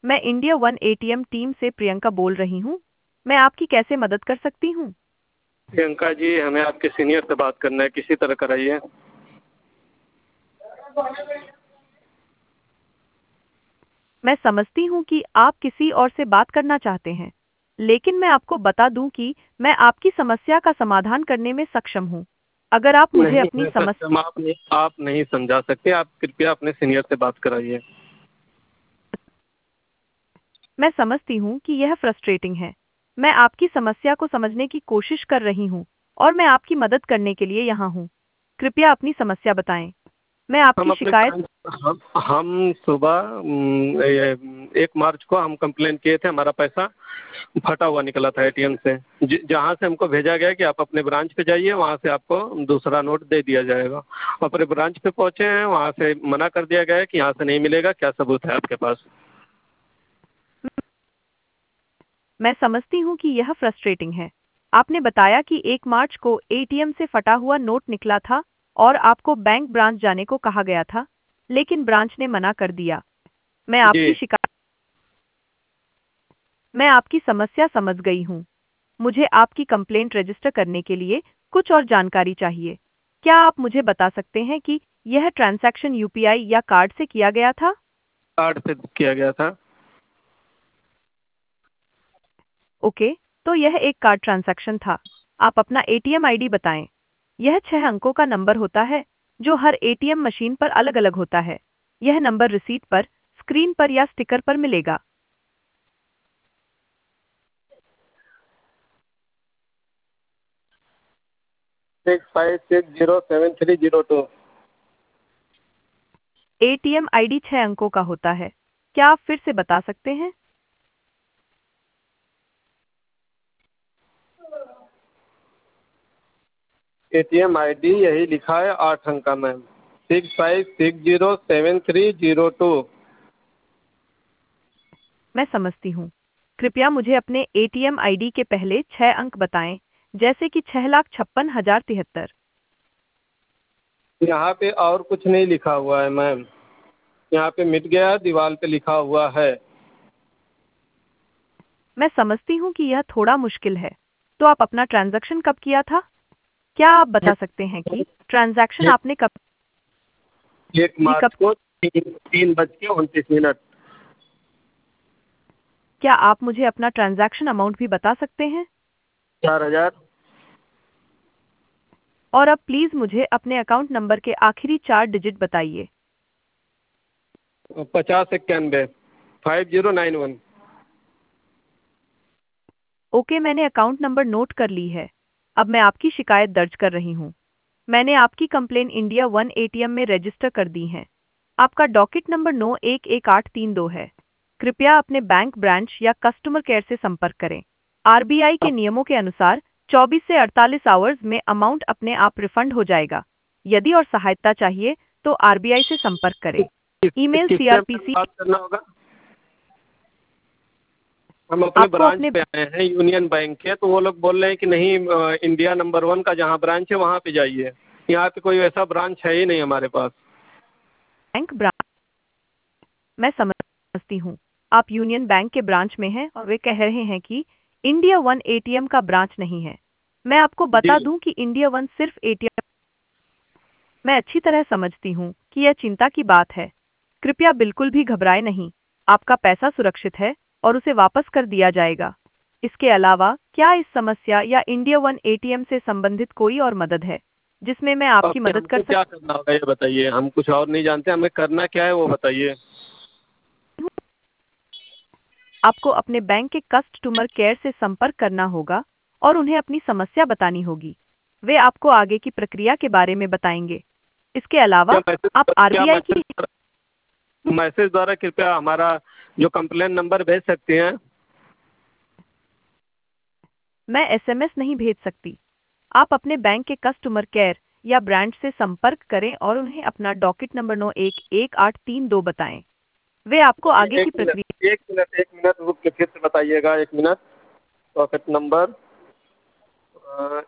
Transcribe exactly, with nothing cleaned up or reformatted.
मैं India one ATM team से प्रियंका बोल रही हूँ। मैं आपकी कैसे मदद कर सकती हूँ? प्रियंका जी, हमें आपके सीनियर से बात करना है, किसी तरह कराइए। मैं समझती हूँ कि आप किसी और से बात करना चाहते हैं, लेकिन मैं आपको बता दूँ कि मैं आपकी समस्या का समाधान करने में सक्षम हूँ। अगर आप मुझे नहीं, अपनी ऐसा समस्या सम आप नहीं आप नहीं समझा सकते। आप कृपया अपने सीनियर से बात कराइए। मैं समझती हूँ कि यह फ्रस्ट्रेटिंग है। मैं आपकी समस्या को समझने की कोशिश कर रही हूँ और मैं आपकी मदद करने के लिए यहाँ हूँ। कृपया अपनी समस्या बताएं। मैं हम आपकी अपने शिकायत ब्रांच हम हम सुबह उम, ये एक मार्च को हम कंप्लेन किए थे, हमारा पैसा फटा हुआ निकला था एटीएम से, ज- जहाँ से हमको भेजा गया कि आप अपने ब्रांच पे जाइए, वहाँ से आपको दूसरा नोट दे दिया जाएगा। अपने ब्रांच पे पहुँचे हैं, वहाँ से मना कर दिया गया है कि यहाँ से नहीं मिलेगा। क्या सबूत है आपके पास? मैं समझती हूँ कि यह फ्रस्ट्रेटिंग है। आपने बताया कि एक मार्च को एटीएम से फटा हुआ नोट निकला था और आपको बैंक ब्रांच जाने को कहा गया था, लेकिन ब्रांच ने मना कर दिया। मैं आपकी जी। शिकायत मैं आपकी समस्या समझ गई हूँ। मुझे आपकी कंप्लेंट रजिस्टर करने के लिए कुछ और जानकारी चाहिए। क्या आप मुझे बता सकते हैं कि यह ट्रांजैक्शन यूपीआई या कार्ड से किया गया था? कार्ड से किया गया था। ओके, तो यह एक कार्ड ट्रांजैक्शन था। आप अपना एटीएम आईडी बताएं। यह छह अंकों का नंबर होता है जो हर एटीएम मशीन पर अलग-अलग होता है। यह नंबर रिसीट पर, स्क्रीन पर या स्टिकर पर मिलेगा। Six five six zero seven three zero two. ATM ID छह अंकों का होता है। क्या आप फिर से बता सकते हैं? एटीएम आईडी यही लिखा है, आठ अंक का ma'am. Six five six zero seven three zero two. मैं समझती हूँ। कृपया मुझे अपने एटीएम आईडी के पहले छह अंक बताएं, जैसे कि छह लाख छप्पन हजार तिहत्तर। यहाँ पे और कुछ नहीं लिखा हुआ है मैम। यहाँ पे मिट गया है, दीवार पे लिखा हुआ है। मैं समझती हूँ कि यह थोड़ा मुश्किल है। तो आप अपना ट्रांजैक्शन कब किया था? क्या आप बता सकते हैं कि ट्रांजैक्शन एक आपने कब एक की मार्च कब को तीन तीन बज के उनतीस मिनट। क्या आप मुझे अपना ट्रांजैक्शन अमाउंट भी बता सकते हैं? चार हजार। और अब प्लीज़ मुझे अपने अकाउंट नंबर के आखिरी चार डिजिट बताइए। पचास इक्यानवे। Five zero nine one. Okay, मैंने अकाउंट नंबर नोट कर ली है। अब मैं आपकी शिकायत दर्ज कर रही हूँ। मैंने आपकी कंप्लेन इंडिया वन एटीएम में रजिस्टर कर दी है। आपका डॉकेट नंबर नौ एक एक आठ तीन दो है। कृपया अपने बैंक ब्रांच या कस्टमर केयर से संपर्क करें। आरबीआई के नियमों के अनुसार चौबीस से अड़तालीस आवर्स में अमाउंट अपने आप रिफंड हो जाएगा। यदि और सहायता चाहिए तो आरबीआई से संपर्क करें। किस ईमेल किससे मैम सीआरपीसी। बात करना होगा? हम अपने आपको ब्रांच अपने पे आए हैं यूनियन बैंक के, तो वो लोग बोल रहे हैं कि नहीं, अ, इंडिया नंबर वन का जहाँ ब्रांच है वहाँ पे जाइए। यहाँ पे कोई ऐसा ब्रांच है ही नहीं हमारे पास। बैंक ब्रांच मैं समझती हूँ। आप यूनियन बैंक के ब्रांच में हैं और वे कह रहे हैं कि इंडिया वन एटीएम का ब्रांच नहीं है। मैं आपको बता जी। दूं कि इंडिया वन सिर्फ एटीएम। मैं अच्छी तरह समझती हूँ कि यह चिंता की बात है। कृपया बिल्कुल भी घबराएं नहीं। आपका पैसा सुरक्षित है और उसे वापस कर दिया जाएगा। इसके अलावा क्या इस समस्या या इंडिया वन एटीएम से संबंधित कोई और मदद है जिसमें मैं अब आपकी कि मदद कर हमको क्या सकती करना होगा ये बताइए। हम कुछ और नहीं जानते, हमें करना क्या है वो बताइए। हूँ? आपको अपने बैंक के कस्टमर केयर से संपर्क करना होगा और उन्हें अपनी समस्या बतानी होगी। वे आपको आगे की प्रक्रिया के बारे में बताएंगे। इसके क्या अलावा आप मैसेज क्या आरबीआई मैसेज की मैसेज द्वारा कृपया हमारा जो कंप्लेन नंबर भेज सकते हैं? मैं एसएमएस नहीं भेज सकती। आप अपने बैंक के कस्टमर केयर या ब्रांच से संपर्क करें और उन्हें अपना डॉकेट नंबर नौ एक एक आठ तीन दो बताएं। वे आपको आगे की एक प्रक्रिया मिनट एक मिनट एक मिनट रुक के फिर से बताइएगा। एक मिनट। Pocket number